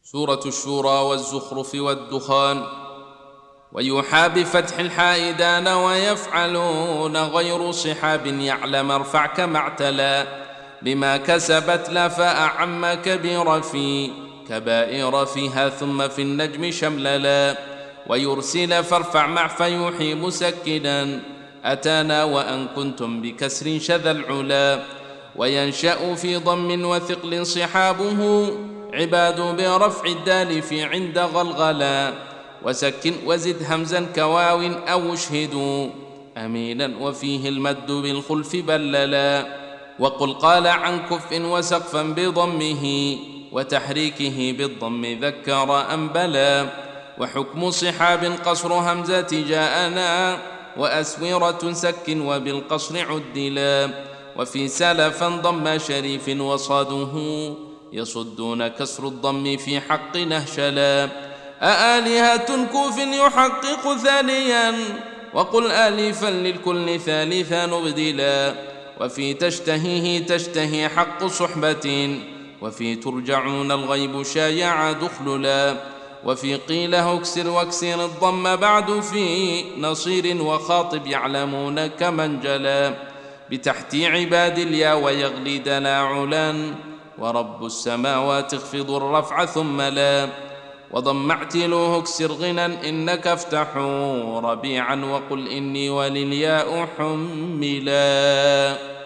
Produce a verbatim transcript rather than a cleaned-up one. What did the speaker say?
سورة الشورى والزخرف والدخان. ويوحى بفتح الحائدان ويفعلون غير صحاب يعلم ارفع كما اعتلى بما كسبت لا فأعم كبير في كبائر فيها ثم في النجم شمللا ويرسل فارفع مع فيوحي مسكنا أتانا وأن كنتم بكسر شذا العلا وينشأ في ضم وثقل صحابه عباد برفع الدال في عند غلغلا وسكن وزد همزا كواو أو اشهدوا أمينا وفيه المد بالخلف بللا وقل قال عن كف وسقفا بضمه وتحريكه بالضم ذكر أنبلا وحكم صحاب قصر همزة جاءنا وأسورة سك وبالقصر عدلا وفي سلفا ضم شريف وصاده يصدون كسر الضم في حق نهشلا أآلهة كوف يحقق ثانيا وقل آلفا للكل ثالثا نبدلا وفي تشتهيه تشتهي حق صحبة وفي ترجعون الغيب شايع دخللا وفي قيله اكسر واكسر الضم بعد في نصير وخاطب يعلمون كمن جلا بتحت عباد اليا ويغلي تناعلا ورب السماوات اخفض الرفع ثم لا وضم اعتلوه اكسر غنى إنك افتحوا ربيعا وقل إني وللياء حملا.